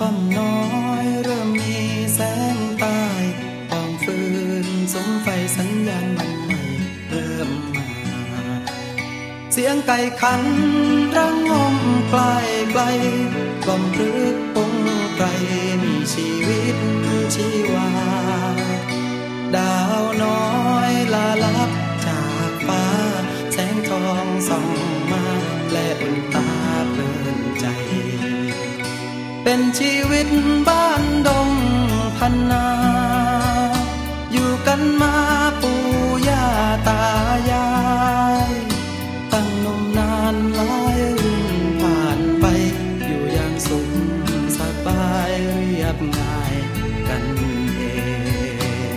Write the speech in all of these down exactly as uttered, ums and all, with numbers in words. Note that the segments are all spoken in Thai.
ท่อมน้อยเริ่มมีแสงใต้กองฟืนสมไฟสัญญาณมันใหม่เริ่มมาเสียงไก่ขันระงมไกลไกลกล่อมพรึกปงไกลมีชีวิตชีวาดาวน้อยลาลับจากฟ้าแสงทองส่องมาและอุ่นตาเพลินใจเป็นชีวิตบ้านดงพันนาอยู่กันมาปู่ย่าตายายตั้งนมนานหลายรุ่นผ่านไปอยู่อย่างสุขสบายเรียบง่ายกันเอง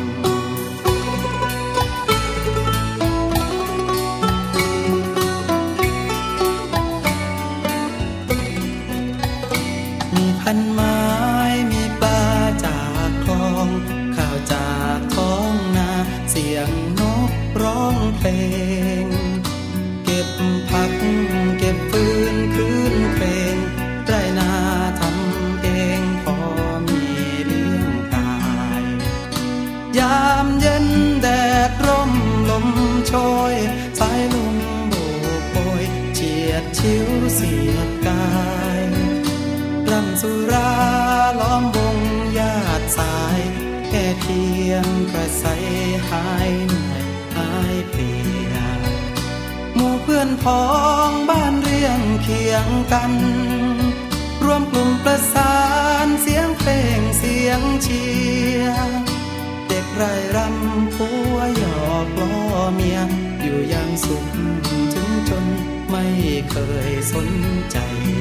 มีพันไม้มีปลาจากคลองข้าวจากท้องนาเสียงนกร้องเพลงเก็บผักเก็บฟืนคืนเพลงไรนาทำเองพอมีเลี้ยงกายยามเย็นแดดร่มลมโชยสายลมโบกโบยเฉียดชิวเสียดกายรำสุราล้อมวงญาติสายแค่เพียงกระใสหายเหนื่อยหายเพลียหมู่เพื่อนพ้องบ้านเรียงเคียงกันรวมกลุ่มประสานเสียงเพลงเสียงเชียร์เด็กไร่รำผัวหยอกล้อเมียอยู่อย่างสุขถึงจนไม่เคยสนใจ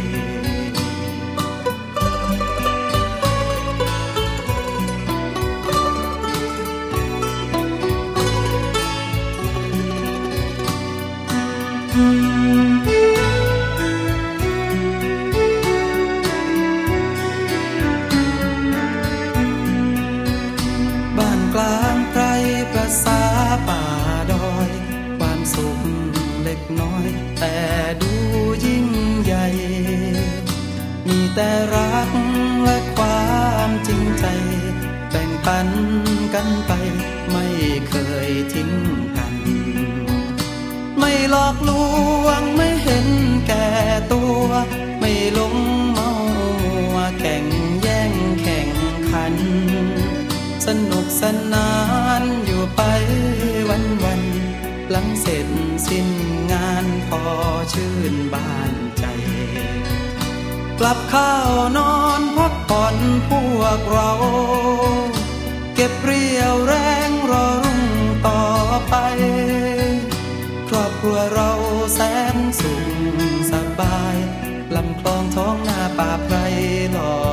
บ้านกลางไพรประสาป่าดอยความสุขเล็กน้อยแต่ดูยิ่งใหญ่มีแต่รักและความจริงใจแบ่งปันกันไปไม่เคยทิ้งกันไม่หลอกลวงไม่เห็นแก่ตัวไม่หลงเมาแข่งแย่งแข่งขันสนุกสนานอยู่ไปวันวันหลังเสร็จสิ้นงานพอชื่นบานใจกลับเข้านอนพักผ่อนพวกเราเก็บเรี่ยวแรงรอรุ่งต่อไปครอบครัวเราแสนสุขสบายลำคลองท้องนาป่าไพรหล่อ